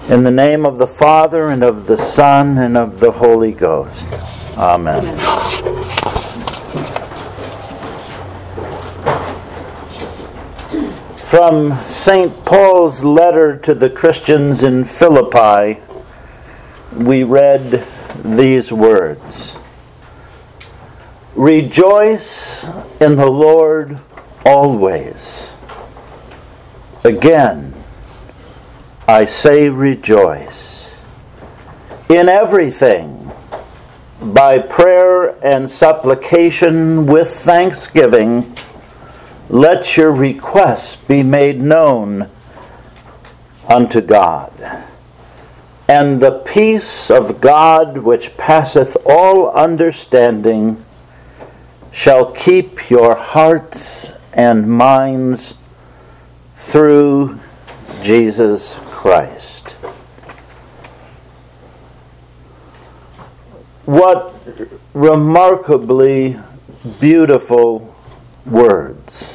In the name of the Father, and of the Son, and of the Holy Ghost. Amen. From St. Paul's letter to the Christians in Philippi, we read these words: Rejoice in the Lord always. Again, I say rejoice. In everything, by prayer and supplication with thanksgiving, let your requests be made known unto God. And the peace of God, which passeth all understanding, shall keep your hearts and minds through Jesus Christ. What remarkably beautiful words.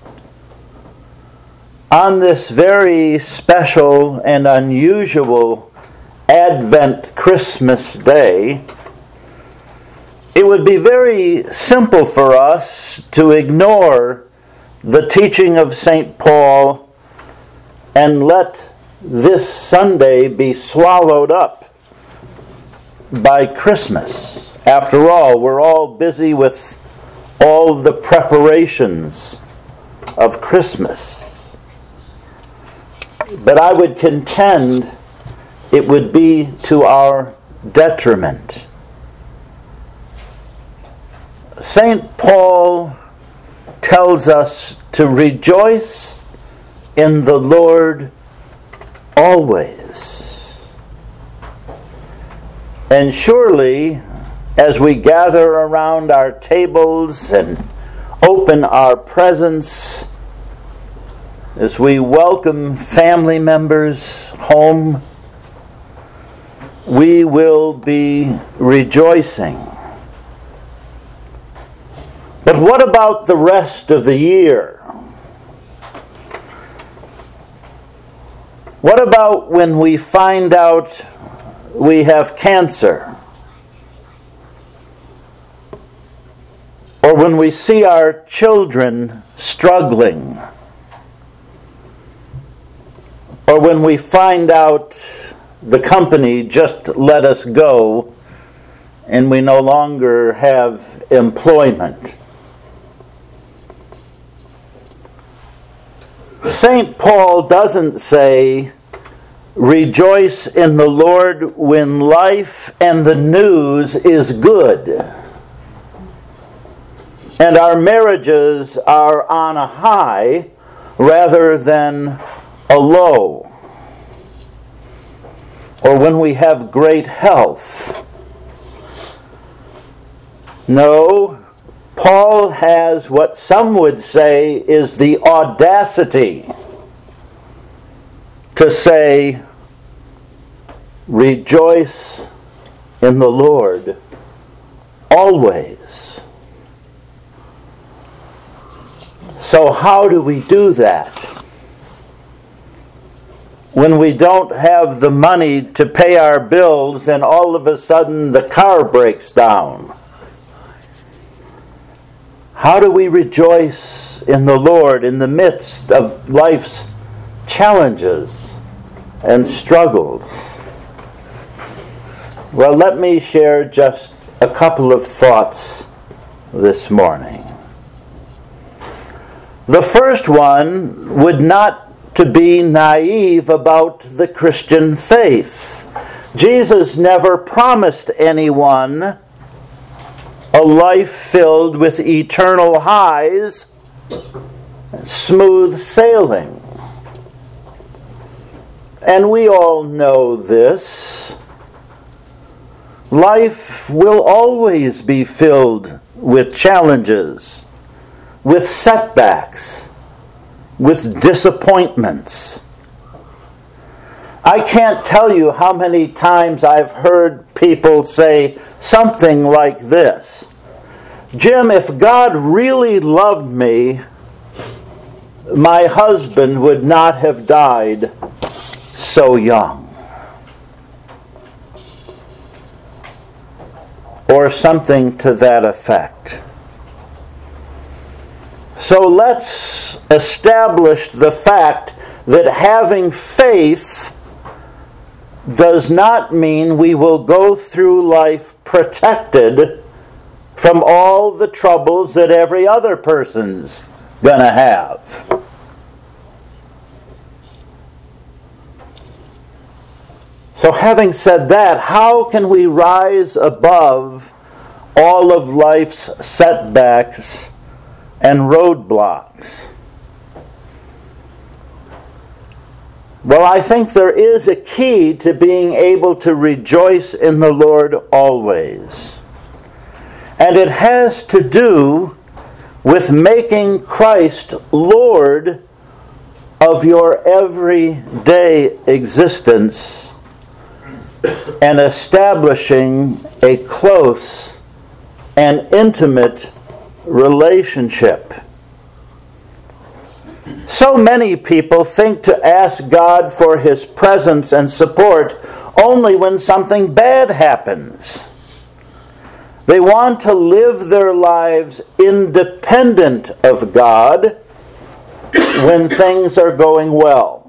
On this very special and unusual Advent Christmas day, it would be very simple for us to ignore the teaching of St. Paul and let this Sunday be swallowed up by Christmas. After all, we're all busy with all the preparations of Christmas. But I would contend it would be to our detriment. St. Paul tells us to rejoice in the Lord always. And surely, as we gather around our tables and open our presents, as we welcome family members home, we will be rejoicing. But what about the rest of the year? What about when we find out we have cancer? Or when we see our children struggling? Or when we find out the company just let us go and we no longer have employment? St. Paul doesn't say, rejoice in the Lord when life and the news is good, and our marriages are on a high rather than a low, or when we have great health. No, Paul has what some would say is the audacity to say, rejoice in the Lord always. So how do we do that? When we don't have the money to pay our bills and all of a sudden the car breaks down? How do we rejoice in the Lord in the midst of life's challenges and struggles? Well, let me share just a couple of thoughts this morning. The first one would not to be naive about the Christian faith. Jesus never promised anyone a life filled with eternal highs, smooth sailing. And we all know this. Life will always be filled with challenges, with setbacks, with disappointments. I can't tell you how many times I've heard people say something like this: Jim, if God really loved me, my husband would not have died so young. or something to that effect. So let's establish the fact that having faith does not mean we will go through life protected from all the troubles that every other person's going to have. So having said that, how can we rise above all of life's setbacks and roadblocks? Well, I think there is a key to being able to rejoice in the Lord always. And it has to do with making Christ Lord of your everyday existence and establishing a close and intimate relationship. So many people think to ask God for His presence and support only when something bad happens. They want to live their lives independent of God when things are going well.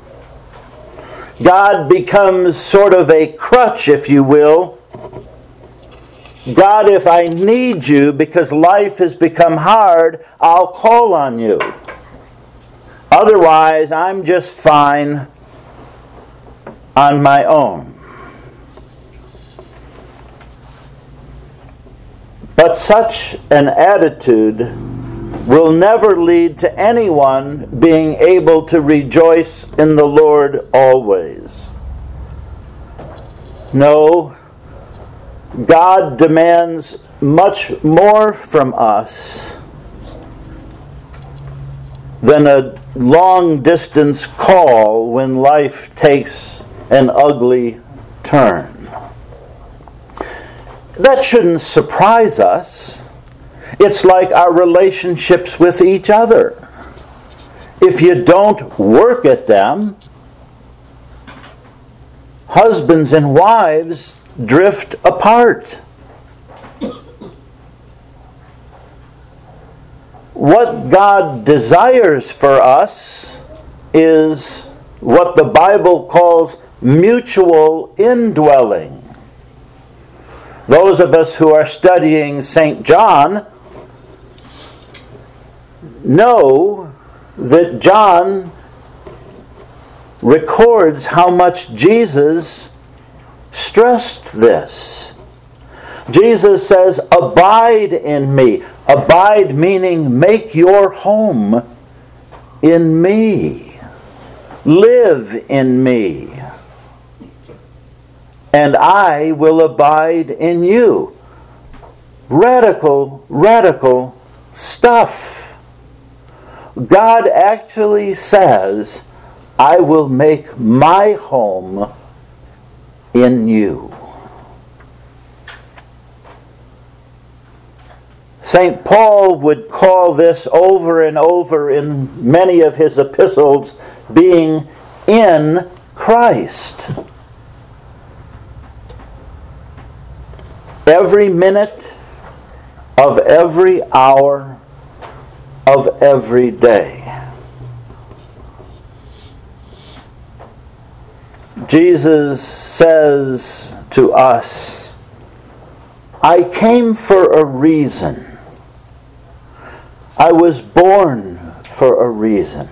God becomes sort of a crutch, if you will. God, if I need you because life has become hard, I'll call on you. Otherwise, I'm just fine on my own. But such an attitude will never lead to anyone being able to rejoice in the Lord always. No, God demands much more from us than a long-distance call when life takes an ugly turn. That shouldn't surprise us. It's like our relationships with each other. If you don't work at them, husbands and wives drift apart. What God desires for us is what the Bible calls mutual indwelling. Those of us who are studying St. John know that John records how much Jesus stressed this. Jesus says, "Abide in me." Abide meaning make your home in me. Live in me. And I will abide in you. Radical stuff. God actually says, I will make my home in you. St. Paul would call this over and over in many of his epistles being in Christ. Every minute of every hour of every day. Jesus says to us, I came for a reason. I was born for a reason.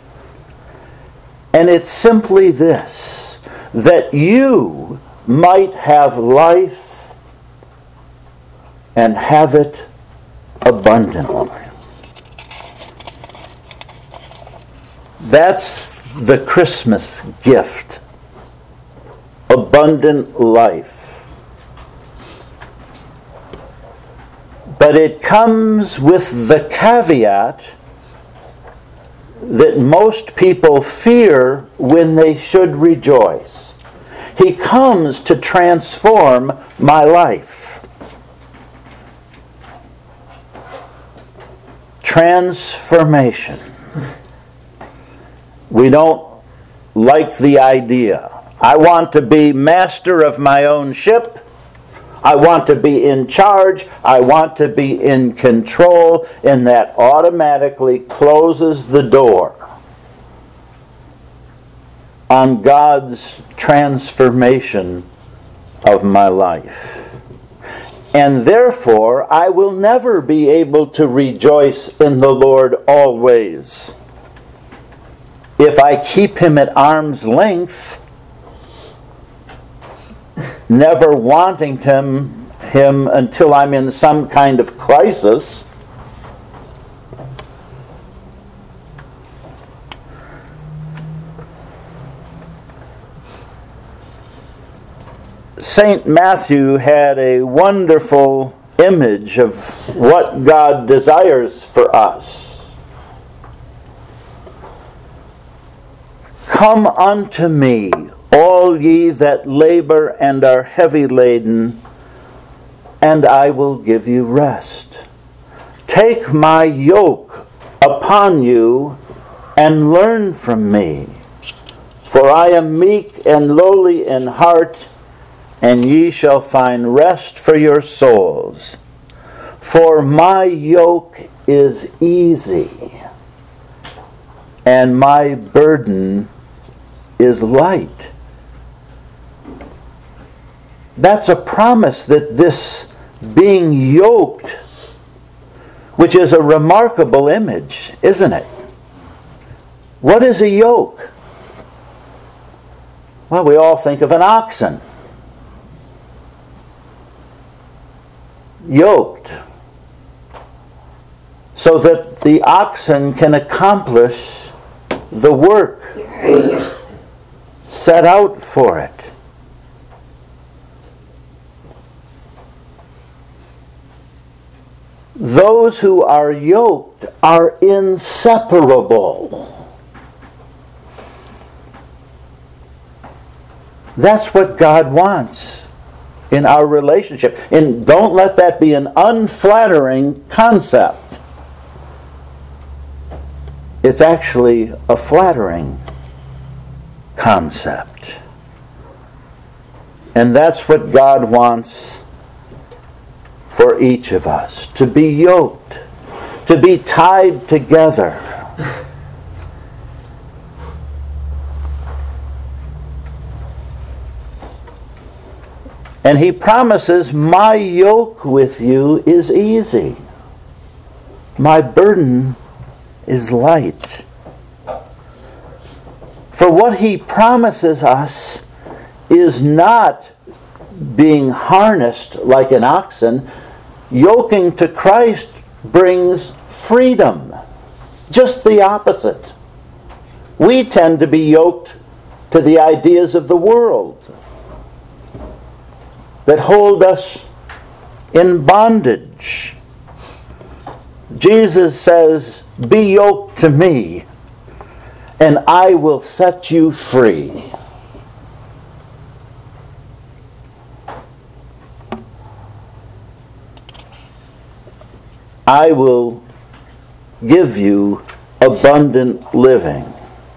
And it's simply this, that you might have life and have it abundantly. That's the Christmas gift. Abundant life. But it comes with the caveat that most people fear when they should rejoice. He comes to transform my life. Transformation. We don't like the idea. I want to be master of my own ship. I want to be in charge. I want to be in control. And that automatically closes the door on God's transformation of my life. And therefore, I will never be able to rejoice in the Lord always. If I keep Him at arm's length, never wanting Him until I'm in some kind of crisis, St. Matthew had a wonderful image of what God desires for us. Come unto me, all ye that labor and are heavy laden, and I will give you rest. Take my yoke upon you and learn from me, for I am meek and lowly in heart, and ye shall find rest for your souls. For my yoke is easy, and my burden is light. That's a promise that this being yoked, which is a remarkable image, isn't it? What is a yoke? Well, we all think of an oxen. Yoked, so that the oxen can accomplish the work set out for it. Those who are yoked are inseparable. That's what God wants in our relationship. And don't let that be an unflattering concept. It's actually a flattering concept. And that's what God wants for each of us. To be yoked. To be tied together. And He promises, my yoke with you is easy. My burden is light. For what He promises us is not being harnessed like an oxen. Yoking to Christ brings freedom. Just the opposite. We tend to be yoked to the ideas of the world that hold us in bondage. Jesus says, be yoked to me, and I will set you free. I will give you abundant living.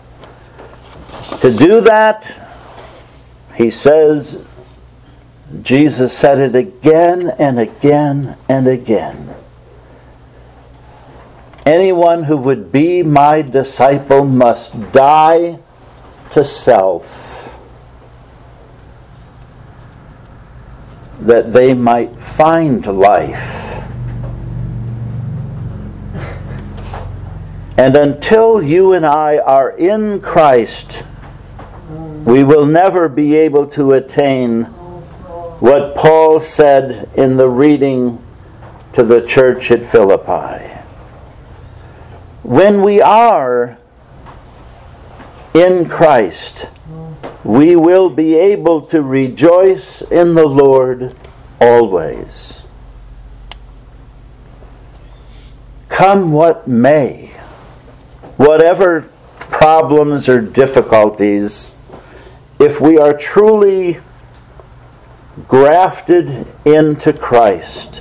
To do that, He says, Jesus said it again and again and again. Anyone who would be my disciple must die to self, that they might find life. And until you and I are in Christ, we will never be able to attain what Paul said in the reading to the church at Philippi. When we are in Christ, we will be able to rejoice in the Lord always. Come what may, whatever problems or difficulties, if we are truly grafted into Christ,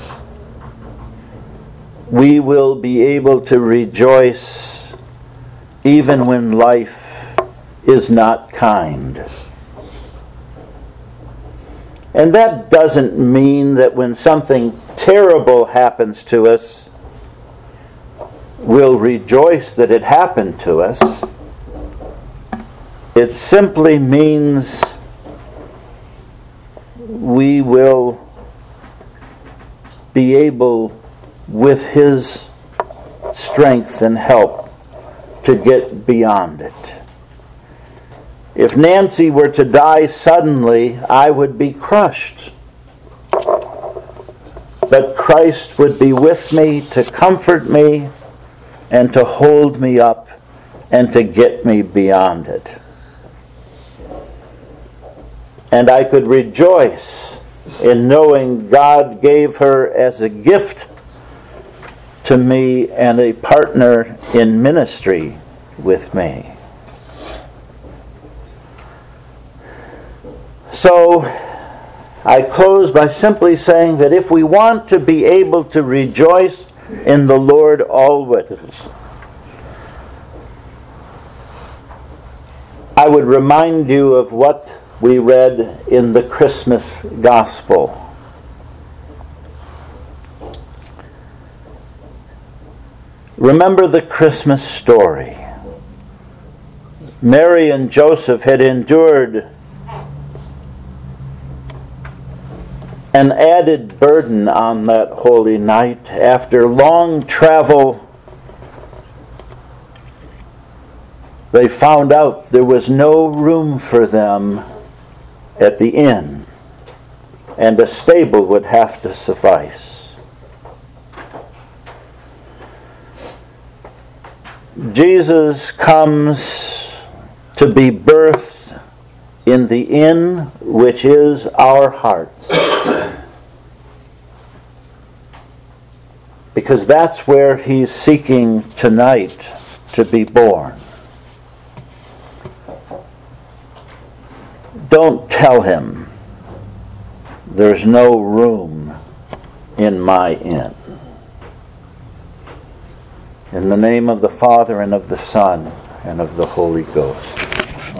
we will be able to rejoice even when life is not kind. And that doesn't mean that when something terrible happens to us, we'll rejoice that it happened to us. It simply means we will be able, with His strength and help, to get beyond it. If Nancy were to die suddenly, I would be crushed. But Christ would be with me to comfort me and to hold me up and to get me beyond it. And I could rejoice in knowing God gave her as a gift to me and a partner in ministry with me. So I close by simply saying that if we want to be able to rejoice in the Lord always, I would remind you of what we read in the Christmas Gospel. Remember the Christmas story. Mary and Joseph had endured an added burden on that holy night. After long travel, they found out there was no room for them at the inn, and a stable would have to suffice. Jesus comes to be birthed in the inn, which is our hearts. Because that's where He's seeking tonight to be born. Don't tell Him there's no room in my inn. In the name of the Father, and of the Son, and of the Holy Ghost.